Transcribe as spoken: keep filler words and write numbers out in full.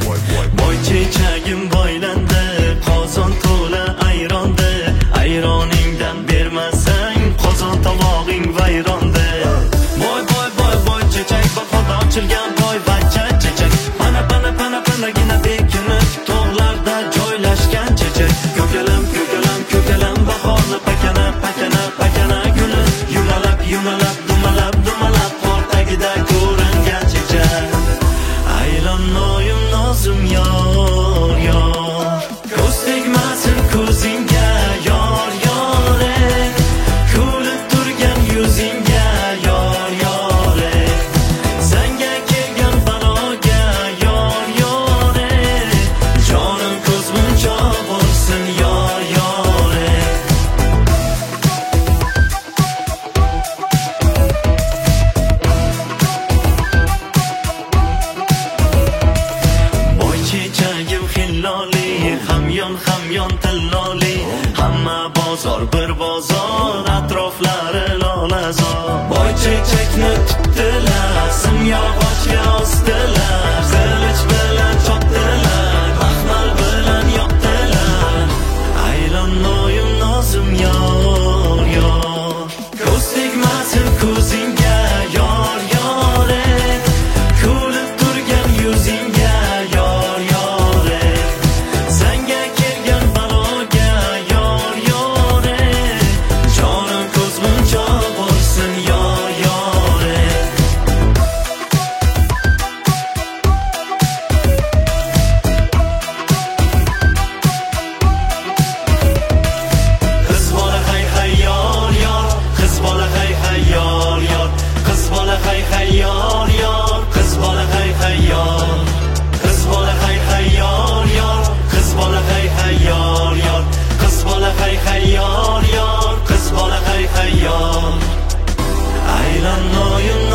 boy chechagim boylandi, qozon to'la ayronda. Ayroningdan bermasang qozon tovog'ing vayronda. Boy boy boy boy chechak bahorda ochilgan boy vachcha chechak. Pana pana pana panagina bekinib tog'larda joylashgan chechak. Ko'kalam ko'kalam ko'kalam bahorni pakana pakana pakana guli. Yumalab yumalab dumalab dumalab qor tagida ko'ringan chechak. Aylanmoyim nozim yor yor, ko'z tegmasin ko'zingga yor yor ey. Kulib turgan yuzingga yor yor ey. Senga kelgan baloga yor yor ey. Jonim ko'zmuncha bo'lsin yor yor ey. Boy chechagim xilloli, hamyon hamyon tilloli. Hamma bozor bir bozor, atroflari lolazor. Boy chechakni tutdilar, simyog'ochga osdilar. Qilich bilan chopdilar, baxmal bilan yoqdilar. Aylanmoyim nozim yor yor, ko'z tegmasin ko'zingga yor yor ey. Kulib turgan yuzingga yor yor ey. Senga kelgan baloga yor yor ey. Jonim ko'zmuncha bo'lsin yor yor ey. Qiz bola hay hay yor yor, qiz bola hay hay yor yor, qiz bola hay hay yor yor, qiz bola hay hay yor. Qiz bola hay hay yor yor, qiz bola hay hay yor yor, qiz bola hay hay yor yor, qiz bola hay hay yor. Aylanmoyim